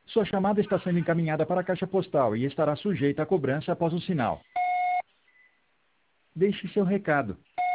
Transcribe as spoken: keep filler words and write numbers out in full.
Sua chamada está sendo encaminhada para a caixa postal e estará sujeita a cobrança após o sinal. Deixe seu recado.